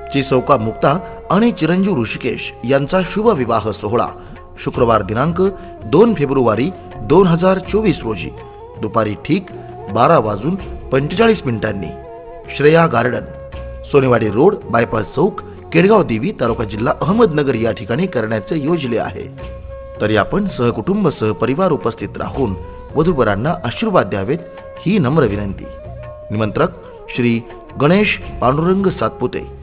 चिसौका मुक्ता आणि चिरंजीव ऋषिकेश यांचा शुभ विवाह सोहळा शुक्रवार दिनांक 2 फेब्रुवारी 2024 रोजी दुपारी ठीक 12:45 Shreya garden, Sonewadi road, bypass चौक, केडगाव देवी, तालुका जिल्हा अहमदनगर या ठिकाणी करण्याचे योजले आहे। तरी आपण सहकुटुंब सहपरिवार उपस्थित राहून वधूवरांना आशीर्वाद द्यावेत ही नम्र विनंती। निमंत्रक श्री गणेश पांडुरंग सातपुते।